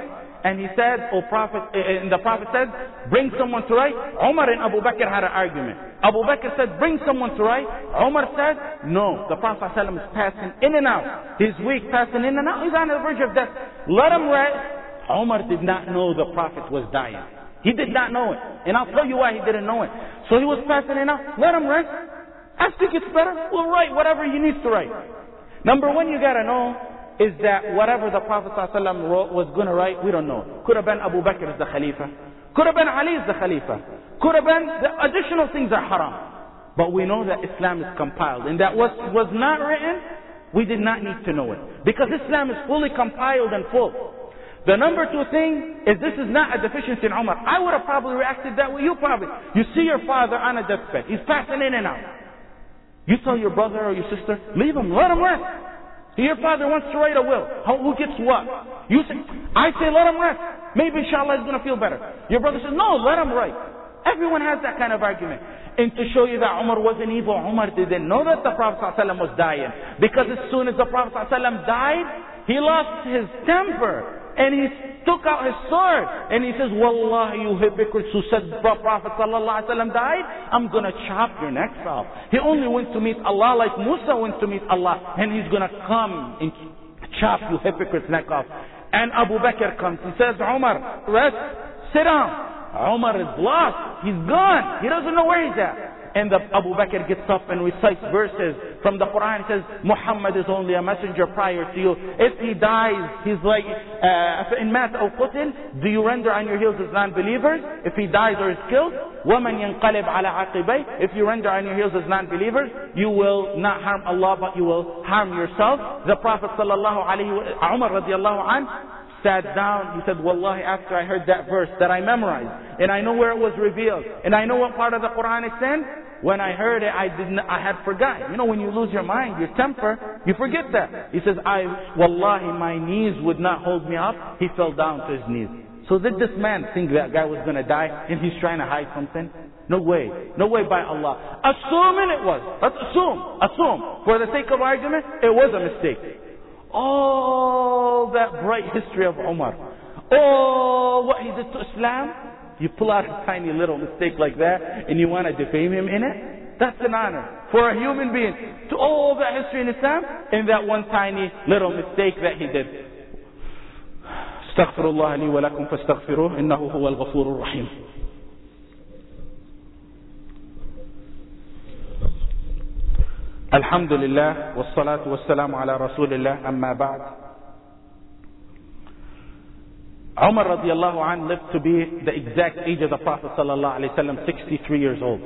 And he said, "O Prophet," and the Prophet said, "Bring someone to write." Umar and Abu Bakr had an argument. Abu Bakr said, "Bring someone to write." Umar said, "No, the Prophet ﷺ is passing in and out. He's weak, passing in and out. He's on the verge of death. Let him rest." Umar did not know the Prophet was dying. He did not know it. And I'll tell you why he didn't know it. So he was passing in and out. Let him rest. I think it's better. We'll write whatever he needs to write. Number one, you gotta know is that whatever the Prophet ﷺ wrote was going to write, we don't know. Could have been Abu Bakr as the Khalifa. Could have been Ali as the Khalifa. Could have been, the additional things are haram. But we know that Islam is compiled. And that what was not written, we did not need to know it. Because Islam is fully compiled and full. The number two thing is this is not a deficiency in Umar. I would have probably reacted that way. You probably. You see your father on a deathbed. He's passing in and out. You tell your brother or your sister, leave him, let him rest. Your father wants to write a will. Who gets what? You say, I say let him rest. Maybe inshallah he's going to feel better. Your brother says, no, let him write. Everyone has that kind of argument. And to show you that Umar wasn't evil, Umar didn't know that the Prophet ﷺ was dying. Because as soon as the Prophet ﷺ died, he lost his temper. And he took out his sword. And he says, Wallahi, you hypocrites who said the Prophet ﷺ died, I'm going to chop your necks off. He only went to meet Allah like Musa went to meet Allah. And he's going to come and chop you hypocrites' neck off. And Abu Bakr comes. He says, Umar, rest, sit down. Umar is lost. He's gone. He doesn't know where he's at. And Abu Bakr gets up and recites verses from the Quran. He says, Muhammad is only a messenger prior to you. If he dies, he's like, in mat or qutil, do you render on your heels as non-believers? If he dies or is killed, وَمَنْ يَنْقَلِبْ عَلَى عَقِبَيْهِ. If you render on your heels as non-believers, you will not harm Allah, but you will harm yourself. The Prophet Umar radiallahu anh, sat down. He said, Wallahi, after I heard that verse that I memorized, and I know where it was revealed, and I know what part of the Quran it's in, when I heard it, I had forgotten. You know, when you lose your mind, your temper, you forget that. He says, Wallahi, my knees would not hold me up. He fell down to his knees. So did this man think that guy was going to die and he's trying to hide something? No way. No way by Allah. Assuming it was. Let's assume. For the sake of argument, it was a mistake. All that bright history of Umar. All what he did to Islam. You pull out a tiny little mistake like that and you want to defame him in it? That's an honor for a human being to all that history in Islam and that one tiny little mistake that he did. استغفر الله لي ولكم فاستغفروه إنه هو الغفور الرحيم. الحمد لله والصلاة والسلام على رسول الله أما بعد. Umar radiallahu anh lived to be the exact age of the Prophet sallallahu alaihi wasallam, 63 years old.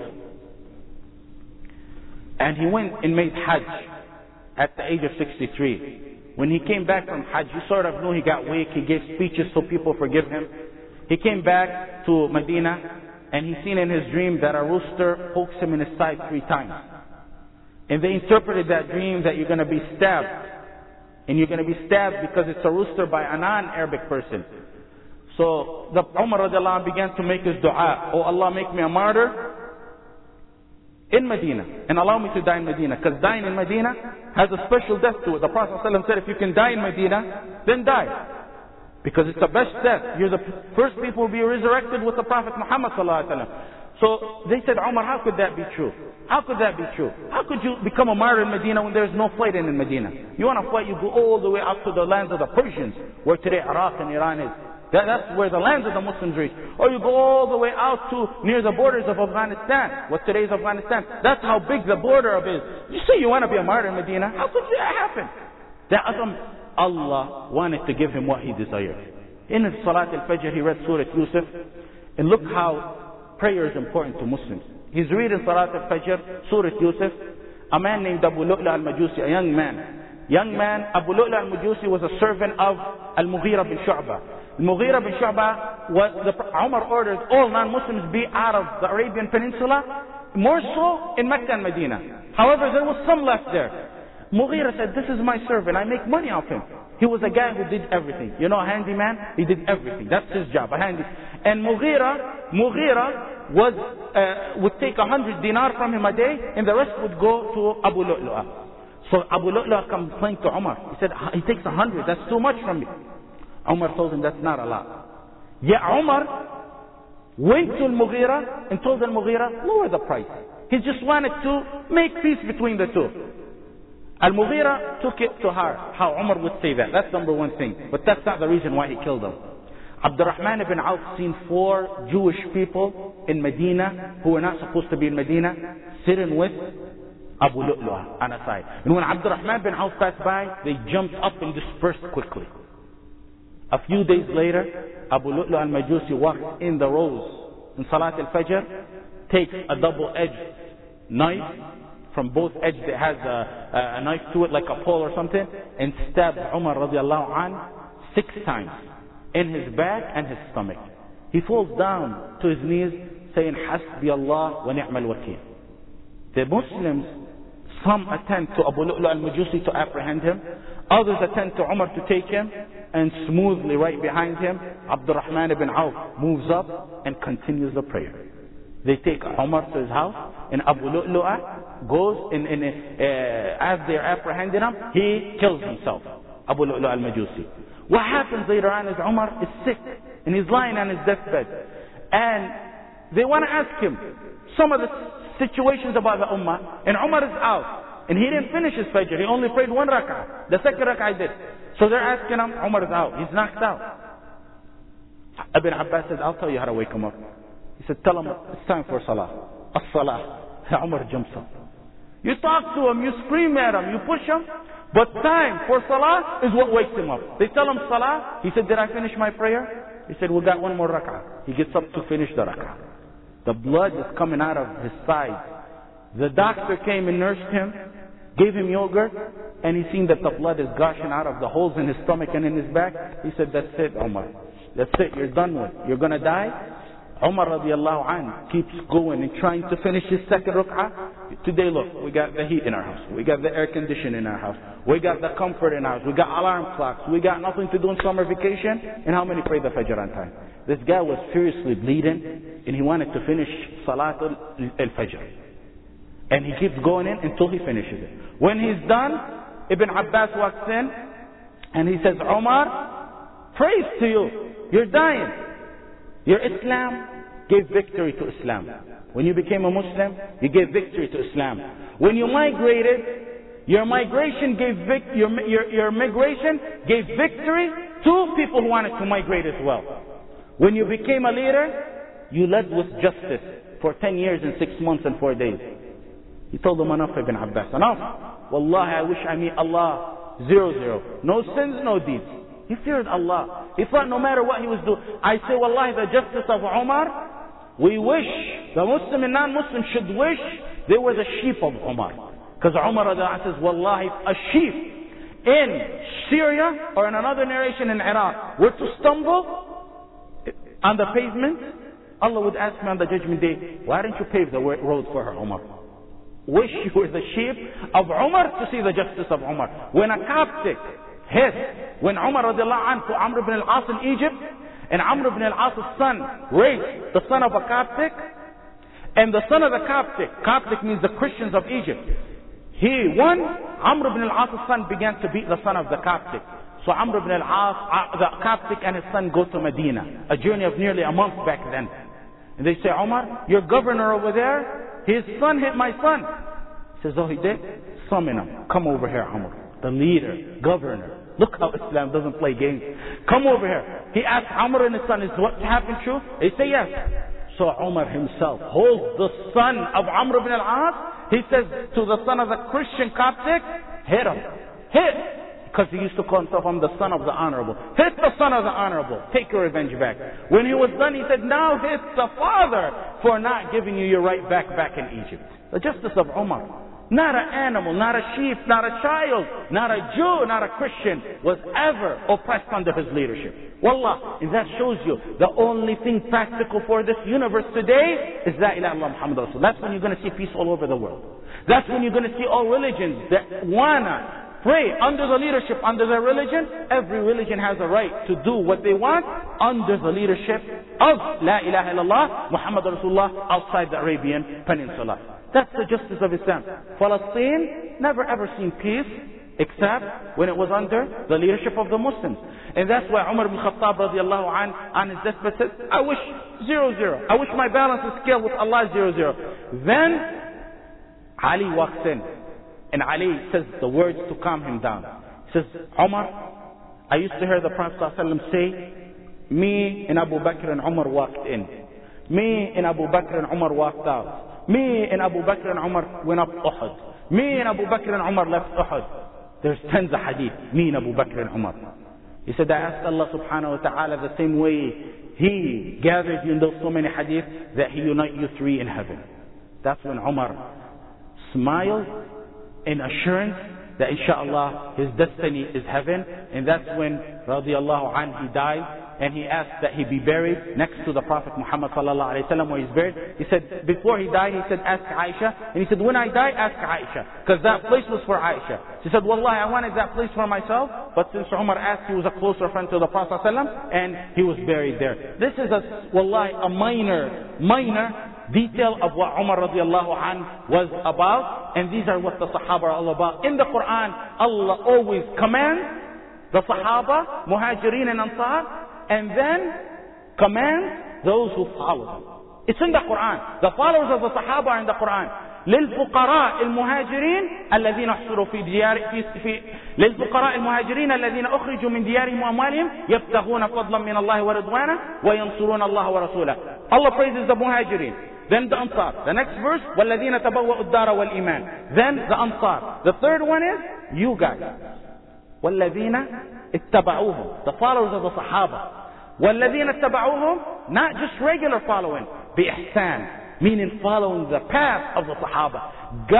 And he went and made Hajj at the age of 63. When he came back from Hajj, you sort of knew he got weak. He gave speeches so people forgive him. He came back to Medina and he seen in his dream that a rooster pokes him in his side 3 times. And they interpreted that dream that you're going to be stabbed. And you're going to be stabbed because it's a rooster by a non-Arabic person. So the Umar radiallahu anh began to make his dua. Oh Allah, make me a martyr in Medina. And allow me to die in Medina. Because dying in Medina has a special death to it. The Prophet ﷺ said, if you can die in Medina, then die. Because it's the best death. You're the first people to be resurrected with the Prophet Muhammad ﷺ. So they said, Umar, how could that be true? How could that be true? How could you become a martyr in Medina when there's no fighting in Medina? You want to fight, you go all the way up to the lands of the Persians, where today Iraq and Iran is. That's where the lands of the Muslims reach. Or you go all the way out to near the borders of Afghanistan, what today is Afghanistan. That's how big the border of is. You say you want to be a martyr in Medina? How could that happen? Allah wanted to give him what he desired. In his Salat al-Fajr, he read Surah Yusuf. And look how prayer is important to Muslims. He's reading Salat al-Fajr, Surah Yusuf. A man named Abu Lu'la al-Majusi, a young man, Abu Lu'la al-Majusi was a servant of Al-Mughira bin Shu'bah. Mughira bin Shu'bah, Umar ordered all non-Muslims be out of the Arabian Peninsula, more so in Mecca and Medina. However, there was some left there. Mughira said, this is my servant, I make money off him. He was a guy who did everything. You know, a handyman? He did everything. That's his job, a handy. And Mughira would take 100 dinar from him a day, and the rest would go to Abu Lu'lu'a. So Abu Lu'lu'a complained to Umar. He said, he takes 100, that's too much from me. Umar told him, that's not a lot. Yet Umar went to Al-Mughira and told Al-Mughira, lower the price. He just wanted to make peace between the two. Al-Mughira took it to heart, how Umar would say that. That's number one thing. But that's not the reason why he killed him. Abdurrahman ibn Auf seen 4 Jewish people in Medina who were not supposed to be in Medina, sitting with Abu Lu'lu'ah on a side. And when Abdurrahman ibn Auf passed by, they jumped up and dispersed quickly. A few days later, Abu Lu'lu'ah al-Majusi walks in the rows in Salat al-Fajr, takes a double-edged knife from both edges that has a knife to it like a pole or something, and stabbed Umar radiallahu anh 6 times in his back and his stomach. He falls down to his knees saying, Hasbi Allah wa ni'mal wakeel. The Muslims, some attend to Abu Lu'lu'ah al-Majusi to apprehend him. Others attend to Umar to take him. And smoothly right behind him, Abdurrahman ibn Auf moves up and continues the prayer. They take Umar to his house, and Abu Lu'lu'ah goes as they're apprehending him, he kills himself. Abu Lu'lu'ah al-Majusi. What happens later on is Umar is sick and he's lying on his deathbed. And they want to ask him some of the situations about the Ummah, and Umar is out. And he didn't finish his Fajr, he only prayed 1 rak'ah. The second rak'ah he did. So they're asking him, Umar is out, he's knocked out. Ibn Abbas said, I'll tell you how to wake him up. He said, tell him it's time for Salah. As-Salah. Umar jumps up. You talk to him, you scream at him, you push him, but time for Salah is what wakes him up. They tell him Salah. He said, did I finish my prayer? He said, we got 1 more rak'ah. He gets up to finish the rak'ah. The blood is coming out of his side. The doctor came and nursed him, gave him yogurt, and he seen that the blood is gushing out of the holes in his stomach and in his back. He said, that's it, Umar. That's it, you're done with. You're going to die. Umar radiallahu anh keeps going and trying to finish his second rak'ah. Today, look, we got the heat in our house. We got the air conditioning in our house. We got the comfort in our house. We got alarm clocks. We got nothing to do in summer vacation. And how many pray the Fajr on time? This guy was furiously bleeding and he wanted to finish Salat al-Fajr. And he keeps going in until he finishes it. When he's done, Ibn Abbas walks in and he says, Umar, praise to you. You're dying. Your Islam gave victory to Islam. When you became a Muslim, you gave victory to Islam. When you migrated, your migration gave your migration gave victory to people who wanted to migrate as well. When you became a leader, you led with justice for 10 years and 6 months and 4 days. He told them, enough, Ibn Abbas, enough. Wallahi, I wish I meet Allah 0-0. No sins, no deeds. He feared Allah. He thought no matter what he was doing. I say, wallahi, the justice of Umar, we wish, the Muslim and non-Muslim should wish they were the sheep of Umar. Because Umar says, wallahi, a sheep in Syria or in another narration in Iraq were to stumble on the pavement, Allah would ask me on the judgment day, why didn't you pave the road for her, Umar? Wish you were the sheep of Umar to see the justice of Umar. When a Coptic when Umar radiallahu anh to Amr ibn al-As in Egypt, and Amr ibn al-As' son raped the son of a Coptic, and the son of the Coptic means the Christians of Egypt. Amr ibn al-As' son began to beat the son of the Coptic. So Amr ibn al-As, the Coptic and his son go to Medina, a journey of nearly a month back then. And they say, Umar, your governor over there, his son hit my son. He says, oh, he did? Summon him. Come over here, Umar. The leader, governor. Look how Islam doesn't play games. Come over here. He asked Umar and his son, is what happened true? They say yes. So Umar himself holds the son of Amr ibn al-As. He says to the son of the Christian Coptic, hit him. Hit. Because he used to call himself, I'm the son of the honorable. Hit the son of the honorable. Take your revenge back. When he was done, he said, now hit the father for not giving you your right back in Egypt. The justice of Umar. Not an animal, not a sheep, not a child, not a Jew, not a Christian was ever oppressed under his leadership. Wallah, and that shows you the only thing practical for this universe today is La ilaha illallah Muhammad Rasul. That's when you're going to see peace all over the world. That's when you're going to see all religions that wanna pray under the leadership, under their religion. Every religion has a right to do what they want under the leadership of La ilaha illallah Muhammad Rasulullah outside the Arabian Peninsula. That's the justice of Islam. Palestine never ever seen peace except when it was under the leadership of the Muslims. And that's why Umar ibn Khattab radiallahu anh, on his deathbed said, I wish 0-0. I wish my balance is scale with Allah 0-0. Then Ali walks in, and Ali says the words to calm him down. He says, Umar, I used to hear the Prophet ﷺ say, me and Abu Bakr and Umar walked in. Me and Abu Bakr and Umar walked out. Me and Abu Bakr and Umar went up Uhud. Me and Abu Bakr and Umar left Uhud. There's tons of hadith. Me and Abu Bakr and Umar. He said, I asked Allah subhanahu wa ta'ala the same way He gathered you in those so many hadith, that He unite you three in heaven. That's when Umar smiled in assurance that inshallah his destiny is heaven. And that's when radiallahu anhu he died. And he asked that he be buried next to the Prophet Muhammad sallallahu alayhi wa sallam where he's buried. He said, before he died, he said, ask Aisha. And he said, when I die, ask Aisha. Because that place was for Aisha. She said, Wallahi, I wanted that place for myself. But since Umar asked, he was a closer friend to the Prophet sallallahu alayhi wa sallam, and he was buried there. This is wallahi, a minor detail of what Umar radiallahu anh was about. And these are what the Sahaba are all about. In the Quran, Allah always commands the Sahaba, Muhajirin and Ansar, and then commands those who follow them. It's in the Quran. The followers of the Sahaba are in the Quran. للفقراء المهاجرين الذين احصروا للفقراء المهاجرين الذين أخرجوا من ديارهم وأموالهم يبتغون فضلا من الله ورضوانه وينصرون الله ورسوله. Allah praises the Muhajirin. Then the Ansar. The next verse, والذين تبوأوا الدار والإيمان. Then the Ansar. The third one is you guys. والذين اتبعوهم. The followers of the Sahaba. والذين اتبعوهم, not just regular following, بإحسان, meaning following the path of the Sahaba,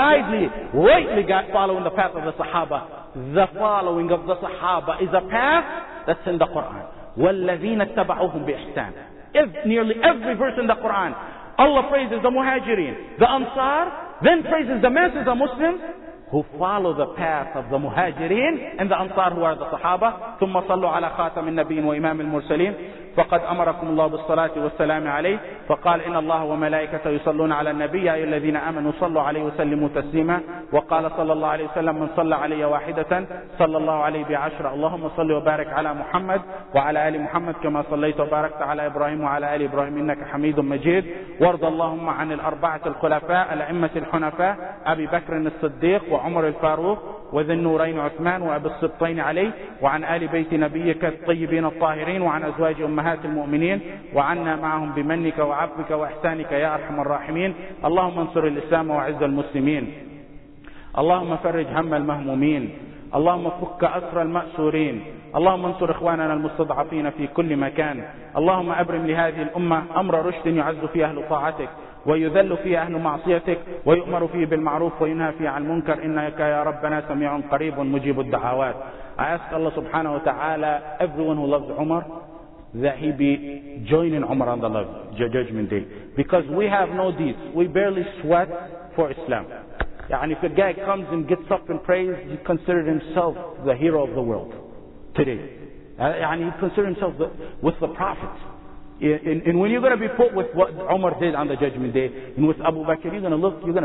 rightly following the path of the Sahaba. The following of the Sahaba is a path that's in the Quran. والذين اتبعوهم بإحسان. Nearly every verse in the Quran, Allah praises the Muhajirin, the Ansar, then praises the masses of Muslims who follow the path of the Muhajirin and the Ansar who are the Sahaba. ثم صلوا على خاتم النبيين وإمام المرسلين فقد أمركم الله بالصلاة والسلام عليه فقال إن الله وملائكته يصلون على النبي يا أيها الذين آمنوا صلوا عليه وسلموا تسليما وقال صلى الله عليه وسلم من صلى علي واحدة صلى الله عليه ب10. اللهم صل وبارك على محمد وعلى آل محمد كما صليت وباركت على إبراهيم وعلى آل إبراهيم إنك حميد مجيد. وارض اللهم عن الأربعة الخلفاء الأئمة الحنفاء أبي بكر الصديق وعمر الفاروق وذي النورين عثمان وأبي السبطين علي وعن آل بيت نبيك الطيبين الطاهرين وعن أزواج أمهات المؤمنين وعنا معهم بمنك وعفوك وإحسانك يا أرحم الراحمين. اللهم انصر الإسلام وعز المسلمين. اللهم فرج هم المهمومين. اللهم فك أسر المأسورين. اللهم انصر إخواننا المستضعفين في كل مكان. اللهم أبرم لهذه الأمة أمر رشد يعز فيه أهل طاعتك ويذل فيه أهل معصيتك ويؤمر فيه بالمعروف وينهى فيه عن المنكر إنك يا ربنا سميع قريب مجيب الدعوات. I ask Allah subhanahu wa ta'ala, everyone who loves Umar, that he be joining Umar on the judgment day. Because we have no deeds. We barely sweat for Islam. And if a guy comes and gets up and prays, he considers himself the hero of the world today. And he considers himself with the Prophet. And when you're going to be put with what Umar did on the judgment day, and with Abu Bakr, you're going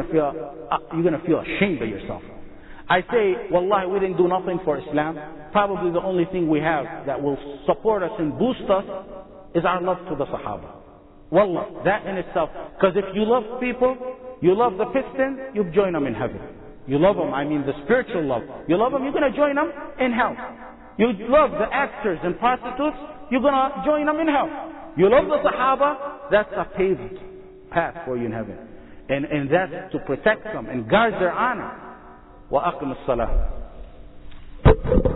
to feel ashamed of yourself. I say, wallahi, we didn't do nothing for Islam. Probably the only thing we have that will support us and boost us is our love to the Sahaba. Wallah, that in itself. Because if you love people, you love the piston, you join them in heaven. You love them, I mean the spiritual love. You love them, you're going to join them in hell. You love the actors and prostitutes, you're going to join them in hell. You love the Sahaba, that's a paved path for you in heaven. And that's to protect them and guard their honor. وأقم الصلاة.